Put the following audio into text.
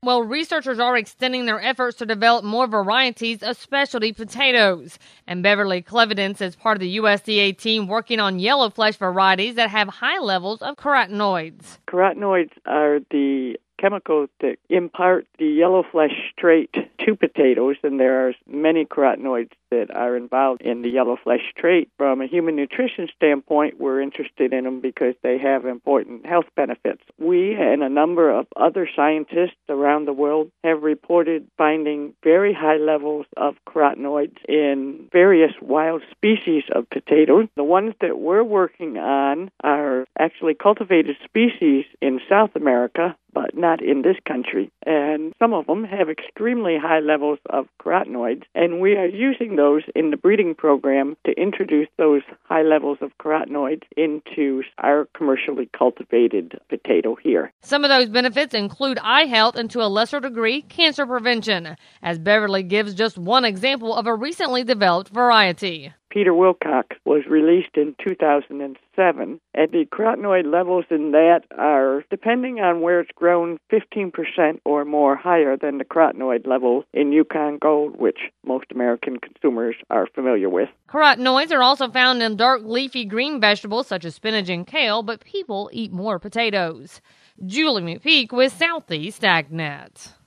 Well, researchers are extending their efforts to develop more varieties of specialty potatoes. And Beverly Clevidence is part of the USDA team working on yellow flesh varieties that have high levels of carotenoids. Carotenoids are the chemicals that impart the yellow flesh trait to potatoes, and there are many carotenoids that are involved in the yellow flesh trait. From a human nutrition standpoint, we're interested in them because they have important health benefits. We and a number of other scientists around the world have reported finding very high levels of carotenoids in various wild species of potatoes. The ones that we're working on are actually cultivated species in South America, but not in this country. And some of them have extremely high levels of carotenoids, and we are using those in the breeding program to introduce those high levels of carotenoids into our commercially cultivated potato here. Some of those benefits include eye health and, to a lesser degree, cancer prevention, as Beverly gives just one example of a recently developed variety. Peter Wilcox was released in 2007, and the carotenoid levels in that are, depending on where it's grown, 15% or more higher than the carotenoid level in Yukon Gold, which most American consumers are familiar with. Carotenoids are also found in dark leafy green vegetables such as spinach and kale, but people eat more potatoes. Julie McPeak with Southeast AgNet.